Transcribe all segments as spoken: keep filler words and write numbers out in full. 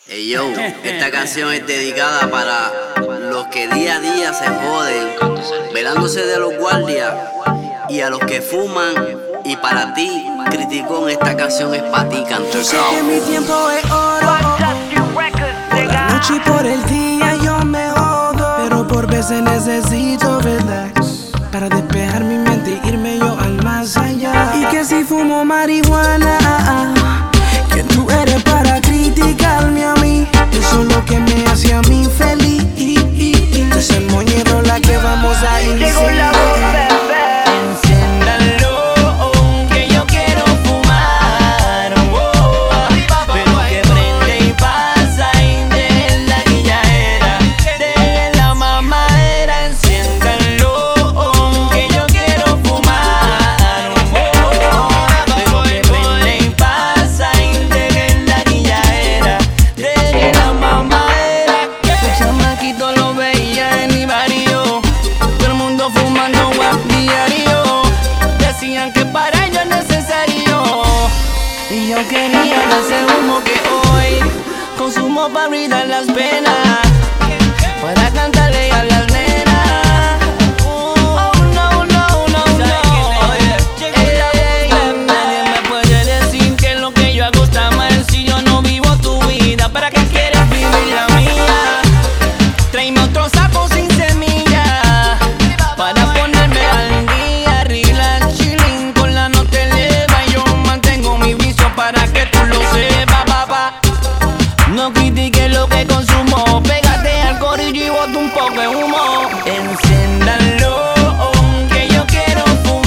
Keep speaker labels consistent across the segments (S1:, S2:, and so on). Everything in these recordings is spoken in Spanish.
S1: Hey yo, esta canción es dedicada para los que día a día se joden, velándose de los guardias, y a los que fuman. Y para ti, Criticón, esta canción es para ti, cantor.
S2: Sé que mi tiempo es oro, por la noche y por el día yo me jodo, pero por veces necesito relax para despejar mi mente e irme yo al más allá. Y que si fumo marihuana, que tú eres para criticarme a mí. Eso es lo que me hace a mí feliz. Entonces el moñero la que vamos a ir.
S3: Llegó la voz, bebé. Enciéndalo, que yo quiero fumar. Oh, pero que prende y pasa y de la guilladera, de la mamadera. Enciéndalo, que yo quiero fumar. Oh, pero que prende y pasa y de la guilladera, de la mamadera. El chamaquito lo veía en mi barrio, todo el mundo fumando guap diario. Decían que para ello es necesario, y yo quería ese humo que hoy consumo para olvidar las penas, para cantarle a las nenas. Oh, no, no, no, no. Ey, nadie me puede decir que lo que yo hago está mal. Si yo no vivo tu vida, ¿para qué quieres vivir la mía? Tráeme otro sapo sin semilla para ponerme al día. Relax, chilling, con la nota eleva. Yo mantengo mi vicio para que tú lo sepas, papá. No critiques lo que consumo, pégate al corillo y bota un poco de humo. Enciéndalo, que yo quiero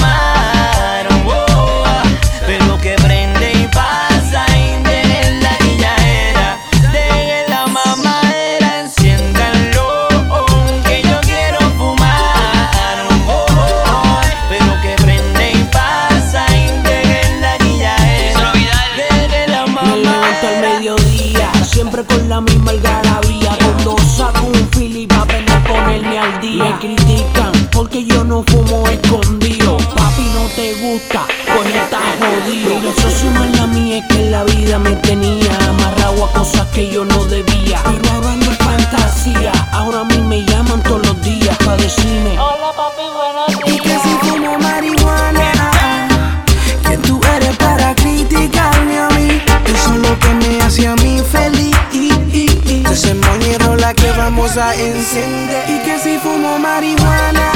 S3: fumar. Oh, pero que prende y pasa y de la guilladera, de la mamadera. Enciéndalo, que yo quiero fumar. Oh, pero que prende y pasa y de la guilladera, de la
S2: Me levanto al
S3: mamadera.
S2: mediodía, siempre con la misma algarabía. Cuando saco un fili pa' venir a ponerme al día. Me critican porque yo no fumo escondido. Papi, no te gusta, pues estás jodido. Pero eso sí, mala mía, es que la vida me tenía amarrado a cosas que yo no debía. Pero ahora no es fantasía, ahora a mí me llaman todos los días pa' decirme:
S3: Hola papi, buenos
S2: y que
S3: días.
S2: si fumo marihuana, que tú eres para criticarme a mí. Eso es lo que me hace a mí feliz. Entonces el moñero la que vamos a encender. Y que si fumo marihuana,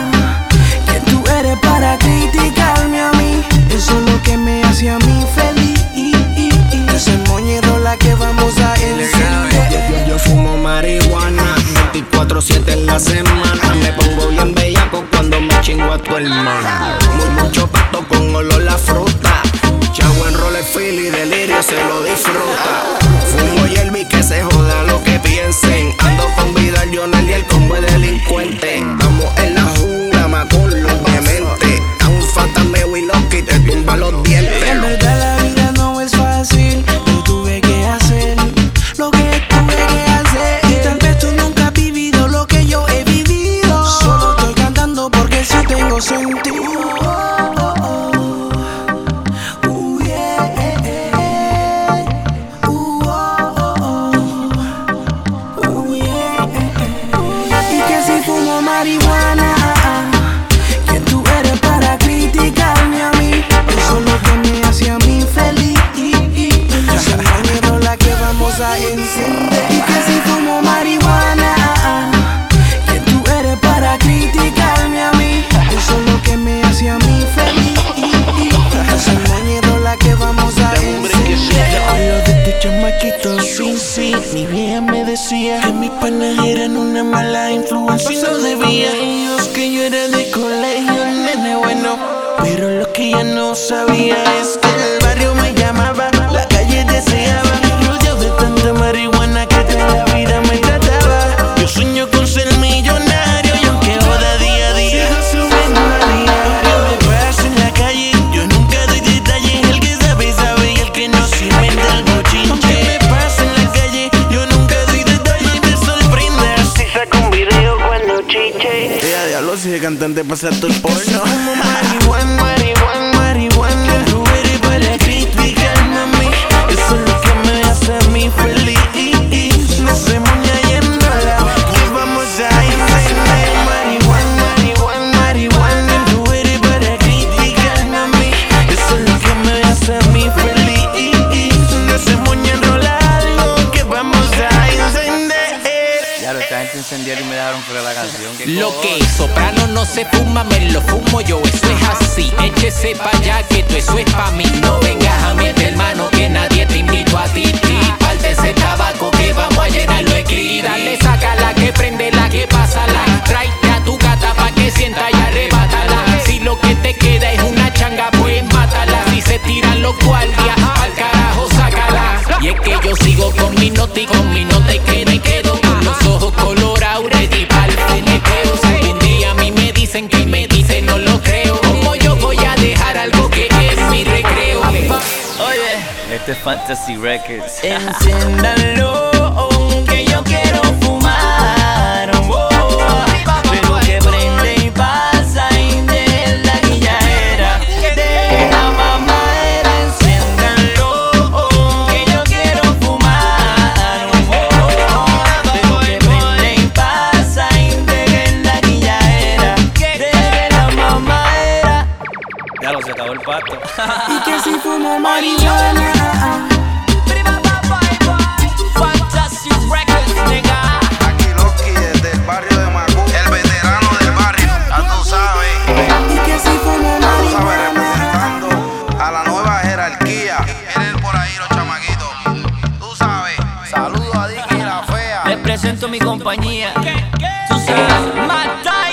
S2: que tú eres para criticarme a mí. Eso es lo que me hace a mí feliz. Entonces el moñero la que vamos a encender.
S4: Yo, yo, yo fumo marihuana veinticuatro siete en la semana. Me pongo bien bellaco cuando me chingo a tu hermana. Muy mucho pato con olor a fruta. Chavo en roles fili, delirio se lo disfruta. Fumo hierba y que se joda lo que piensen. Ando con Vidal, Jonel y el combo es delincuente. Estamos en la jungla, Maculo, obviamente. A un fantasmeo y loco y te tumba los dientes.
S2: En verdad la vida no es fácil, yo tuve que hacer lo que tuve que hacer. Y tal vez tú nunca has vivido lo que yo he vivido. Solo estoy cantando porque sí tengo sentido. Oh, oh, oh. Uh, yeah. Uh, oh, oh, oh. Uh, yeah. Y que si fumo marihuana, que tú eres para criticarme a mí. Eso es lo que me hace a mí feliz. Entonces el moñero la que vamos a encender. Y que si fumo marihuana, que tú eres para criticarme a mí. Eso es lo que me hace a mí feliz. Entonces el moñero la que vamos a encender.
S5: Hablo de tu chamaquito, sí, sí. Mi vieja me decía que mis panas eran una mala influencia y no debía. Ellos que yo era de colegio, nene bueno. Pero lo que ella no sabía es que el barrio me llamaba, la calle deseaba. Rodeado de tanta marihuana que toda la vida me trataba. Yo sueño con ser millonario y aunque joda día a día, sigo subiendo a día. Lo que me pasa en la calle, yo nunca doy detalles. El que sabe, sabe y el que no se inventa el bochinche. Aunque me pasa en la calle, yo nunca doy detalles. Me sorprende si saco un video cuando chiche. Ella diablo, si de cantante pasa todo el porno. Como marihuana, marihuana, marihuana. Tú eres para criticarme a mí. Eso es lo que me hace a mí feliz.
S3: gente encendieron y me dejaron fuera la canción.
S6: Lo que soprano no se fuma, me lo fumo yo, eso es así. Échese pa' allá que tú eso es pa' mí. No vengas a meter mano que nadie te invito a ti. Parte ese tabaco que vamos a llenarlo de gris. Dale, sácala, que prende la que pasa la. Tráete a tu gata pa' que sienta y arrebátala. Si lo que te queda es una changa, pues mátala. Si se tiran los guardias, al carajo sácala. Y es que yo sigo con mi noti, con mi nota y que me quedo con los ojos colorados, ready pa'l funeteo. Si algún día a mí me dicen que me dicen, no lo creo. Como yo voy a dejar algo que es mi recreo.
S3: Oye, este es Fantasy Records. Enciéndalo, que yo quiero fumar. Oh, pero que prende y pasa y de la guilladera, de la mamadera. Enciéndalo, que yo quiero fumar. Oh, pero que prende y pasa y de la guilladera, de la mamadera. Ya lo se acabó el pato.
S2: Y que si fumo marihuana.
S3: Fantasy Records, nigga.
S7: Aquí Loki desde el barrio de Macú, el veterano del barrio, ya tú sabes.
S2: Y que si fumo
S7: Tú sabes,
S2: marihuana.
S7: representando a la nueva jerarquía. Vienen por ahí los chamaquitos, tú sabes. Saludos a Dicky y la fea.
S3: Les presento mi compañía. Tú sabes, Mata